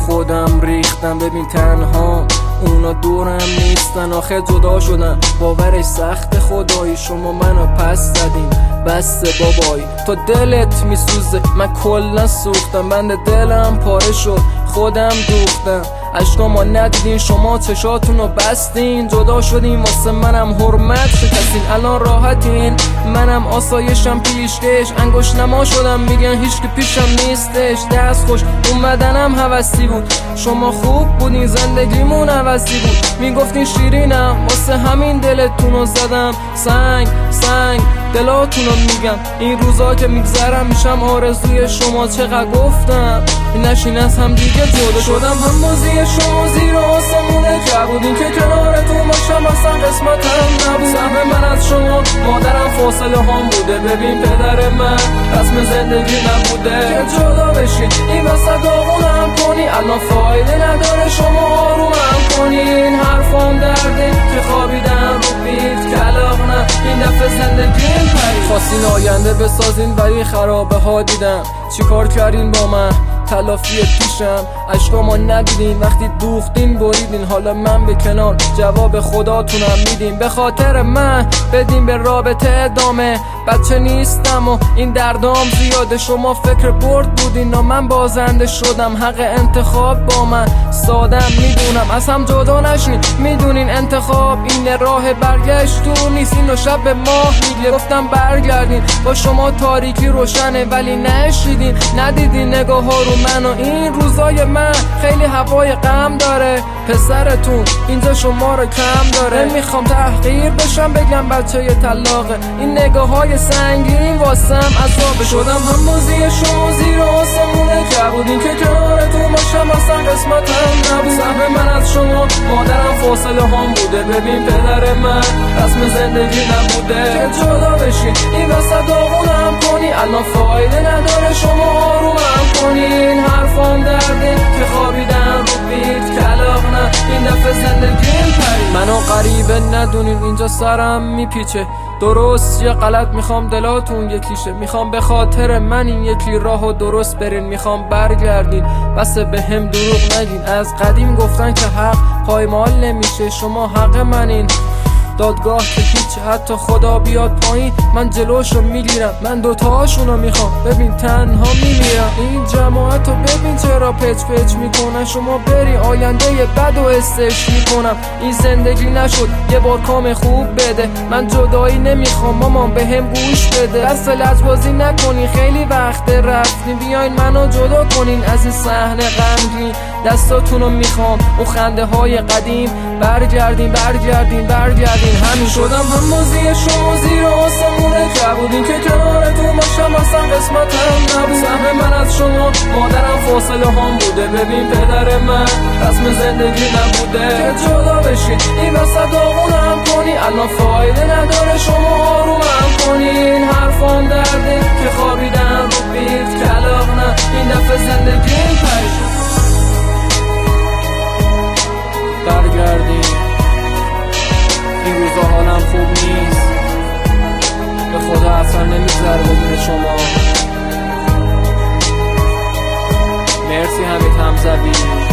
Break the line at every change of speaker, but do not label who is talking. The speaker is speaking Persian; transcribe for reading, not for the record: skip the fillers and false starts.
خودم ریختم. ببین تنها اونا دورم نیستن، آخه جدا شدن باورش سخت. خدایی شما منو پس زدین، بسته بابایی تو دلت میسوزه، من کلا سوختم. بند دلم پاره شد، خودم دوختم. عشقامو ندیدین شما، چشاتونو بستین. جدا شدین واسه منم حرمت شکستین. الان راحتین، منم آسایشم پیشکش. انگوش نما شدم میگن هیچ که پیشم نیستش. دست خوش اومدنم هوسی بود، شما خوب بودین زندگیمون هوسی بود. میگفتین شیرینم واسه همین دلتونو زدم. سنگ سنگ دلاتونو میگم، این روزا که میگذرم میشم آرزوی شما. چقدر گفتم نشین از هم دیگه جدا شدم. هم بازی شما زیر آسمونه که بودین که کنارتون باشم اصلا قسمتم نبود. سهم من از شما، مادرم فاصله هم بوده. ببین پدر من رسم زندگی نبوده که جدا بشین. این وسط داغونم کنی، الان فایده نداره شما آرومم کنین. حرفام درده که خوابیدم رو بیت کلاغ نه، این دفعه زندگی خواستین آینده بسازین ولی خرابه ها دیدم. چیکار کردین با من؟ تلافی پیشم. عشقامو ندیدین، وقتی دوختین بریدین. حالا من به کنار، جواب خداتونم میدین. به خاطر من بدین به رابطه ادامه. بچه نیستم و این دردام زیاده. شما فکر برد بودین و من بازنده شدم. حق انتخاب با من سادم میدونم، از هم جدا نشین. میدونین انتخاب این راه برگشت تو نیست. اینو شب به ماه میگه گفتم برگردین. با شما تاریکی روشنه ولی نشیدین. ندیدین نگاه ها رو من و این روزای من خیلی هوای غم داره. پسرتون اینجا شما رو کم داره. نمیخوام تحقیر بشم بگم بچه طلاقه. این نگاه های سنگین واسم عذاب شدم. هم بازی شما زیر آسمونه که بودین که کنارتون باشم اصلا قسمتم نبود. سهم من از شما، مادرم فاصله هم بوده. ببین پدر من رسم زندگی نبوده که جدا بشین. این وسط داغونم کنی، الان فایده نداره شما آرومم کنین. حرفام درده که خوابیدم رو بیت کلاغ نه، این دفعه زندگیم پرید. منو غریبه ندونین، اینجا سرم میپیچه. درست یا غلط میخوام دلاتون یکیشه. میخوام به خاطر من این یکی راهو درست برین. میخوام برگردین، بس به هم دروغ نگین. از قدیم گفتن که حق پایمال نمیشه، شما حق منین. دادگاه که هیچ، حتی خدا بیاد پایین من جلوشو میگیرم. من دوتاشونو میخوام، ببین تنها میمیرم. این جماعتو ببین چرا پچ پچ میکنن. شما بری آینده بد و استش میکنم. این زندگی نشد یه بار کام خوب بده. من جدایی نمیخوام مامان به هم گوش بده. دست لجبازی نکنین، خیلی وقت رفتین. بیاین منو جدا کنین از این صحنه غمگین. دستاتونو میخوام، اون خنده های قدیم. برگردین برگردین برگردین. همین شدم هم بازی شما زیر آسمونه که بودین که کنارتون باشم اصلا قسمتم نبود. سهم من از شما، مادرم فاصله هم بوده. ببین پدر من رسم زندگی نبوده که جدا بشین. این وسط داغونم کنی، الان فایده نداره شما آرومم کنین. حرفام درده که خوابیدم رو بیت کلاغ نه، این دفعه زندگیم پرید. برگردین، این روزا حالم خوب نیست. به خدا اصلا نمیگذره بدون شما. مرسی حمید حمزوی.